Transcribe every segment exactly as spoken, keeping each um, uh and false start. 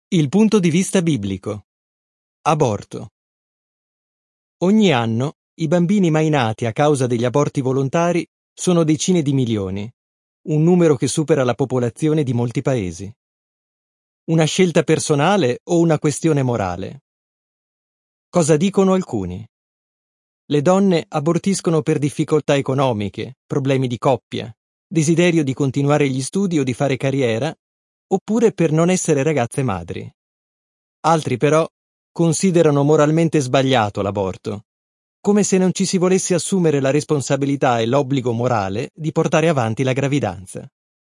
Il punto di vista biblico. Aborto. Ogni anno i bambini mai nati a causa degli aborti volontari sono decine di milioni, un numero che supera la popolazione di molti paesi. Una scelta personale o una questione morale? Cosa dicono alcuni? Le donne abortiscono per difficoltà economiche, problemi di coppia, desiderio di continuare gli studi o di fare carriera, oppure per non essere ragazze madri. Altri però considerano moralmente sbagliato l'aborto, come se non ci si volesse assumere la responsabilità e l'obbligo morale di portare avanti la gravidanza.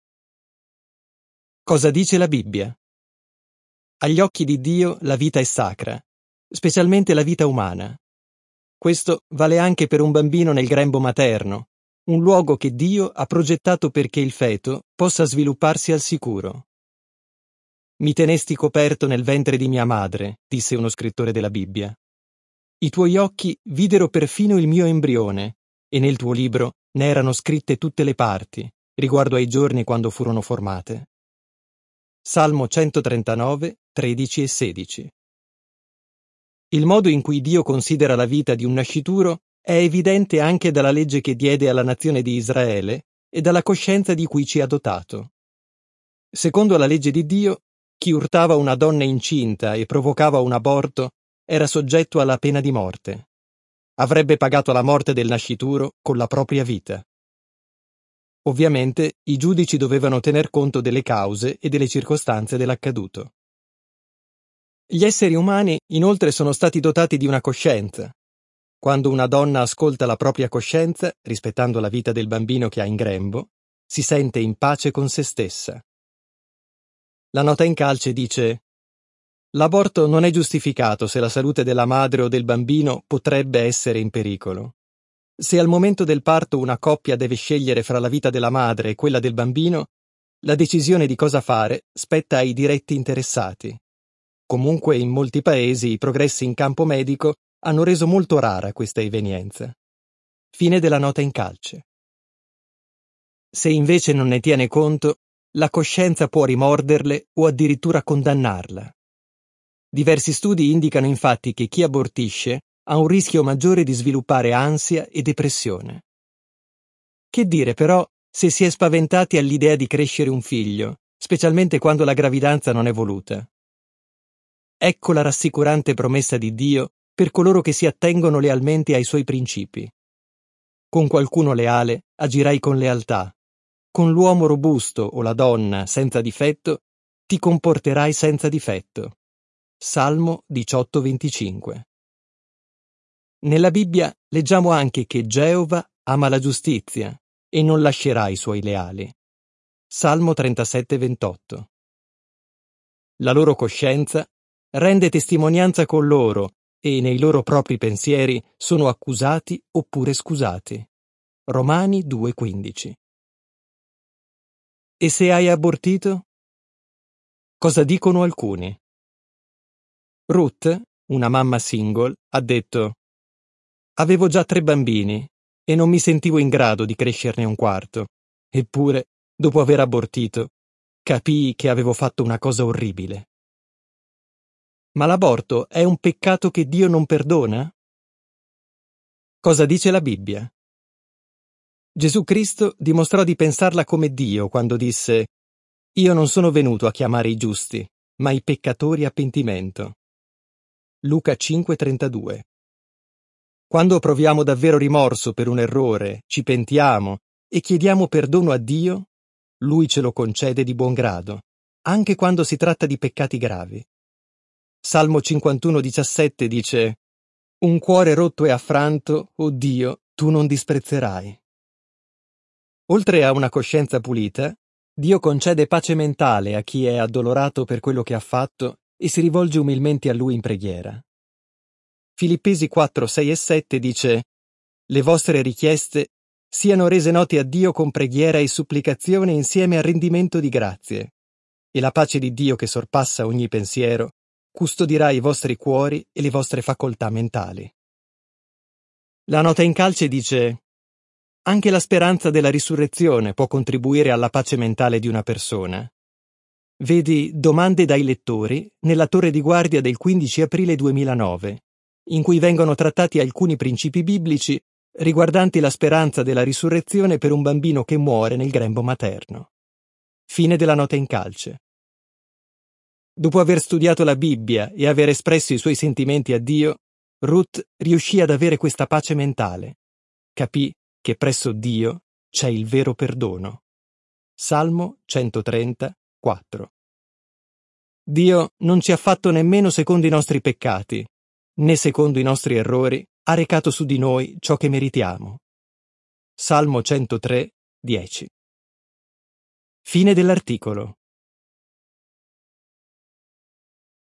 Cosa dice la Bibbia? Agli occhi di Dio la vita è sacra, specialmente la vita umana. Questo vale anche per un bambino nel grembo materno, un luogo che Dio ha progettato perché il feto possa svilupparsi al sicuro. Mi tenesti coperto nel ventre di mia madre, disse uno scrittore della Bibbia. I tuoi occhi videro perfino il mio embrione, e nel tuo libro ne erano scritte tutte le parti, riguardo ai giorni quando furono formate. Salmo centotrentanove, tredici e sedici. Il modo in cui Dio considera la vita di un nascituro è evidente anche dalla legge che diede alla nazione di Israele e dalla coscienza di cui ci ha dotato. Secondo la legge di Dio, chi urtava una donna incinta e provocava un aborto era soggetto alla pena di morte. Avrebbe pagato la morte del nascituro con la propria vita. Ovviamente i giudici dovevano tener conto delle cause e delle circostanze dell'accaduto. Gli esseri umani inoltre sono stati dotati di una coscienza. Quando una donna ascolta la propria coscienza, rispettando la vita del bambino che ha in grembo, si sente in pace con se stessa. La nota in calce dice: l'aborto non è giustificato se la salute della madre o del bambino potrebbe essere in pericolo. Se al momento del parto una coppia deve scegliere fra la vita della madre e quella del bambino, la decisione di cosa fare spetta ai diretti interessati. Comunque in molti paesi i progressi in campo medico hanno reso molto rara questa evenienza. Fine della nota in calce. Se invece non ne tiene conto, la coscienza può rimorderle o addirittura condannarla. Diversi studi indicano infatti che chi abortisce ha un rischio maggiore di sviluppare ansia e depressione. Che dire però se si è spaventati all'idea di crescere un figlio, specialmente quando la gravidanza non è voluta? Ecco la rassicurante promessa di Dio per coloro che si attengono lealmente ai suoi principi. Con qualcuno leale agirai con lealtà. Con l'uomo robusto o la donna senza difetto ti comporterai senza difetto. Salmo diciotto venticinque. Nella Bibbia leggiamo anche che Geova ama la giustizia e non lascerà i suoi leali. Salmo trentasette ventotto. La loro coscienza rende testimonianza con loro e nei loro propri pensieri sono accusati oppure scusati. Romani due quindici. E se hai abortito? Cosa dicono alcuni? Ruth, una mamma single, ha detto: avevo già tre bambini e non mi sentivo in grado di crescerne un quarto. Eppure, dopo aver abortito, capii che avevo fatto una cosa orribile. Ma l'aborto è un peccato che Dio non perdona? Cosa dice la Bibbia? Gesù Cristo dimostrò di pensarla come Dio quando disse: io non sono venuto a chiamare i giusti, ma i peccatori a pentimento. Luca cinque trentadue. Quando proviamo davvero rimorso per un errore, ci pentiamo e chiediamo perdono a Dio, Lui ce lo concede di buon grado, anche quando si tratta di peccati gravi. Salmo cinquantuno diciassette dice: un cuore rotto e affranto, o Dio, tu non disprezzerai. Oltre a una coscienza pulita, Dio concede pace mentale a chi è addolorato per quello che ha fatto e si rivolge umilmente a Lui in preghiera. Filippesi quattro, sei e sette dice: le vostre richieste siano rese note a Dio con preghiera e supplicazione insieme al rendimento di grazie, e la pace di Dio che sorpassa ogni pensiero custodirà i vostri cuori e le vostre facoltà mentali. La nota in calce dice: anche la speranza della risurrezione può contribuire alla pace mentale di una persona. Vedi Domande dai lettori nella torre di guardia del quindici aprile duemilanove, in cui vengono trattati alcuni principi biblici riguardanti la speranza della risurrezione per un bambino che muore nel grembo materno. Fine della nota in calce. Dopo aver studiato la Bibbia e aver espresso i suoi sentimenti a Dio, Ruth riuscì ad avere questa pace mentale. Capì che presso Dio c'è il vero perdono. Salmo centotrenta, quattro. Dio non ci ha fatto nemmeno secondo i nostri peccati, né secondo i nostri errori ha recato su di noi ciò che meritiamo. Salmo centotré, dieci. Fine dell'articolo.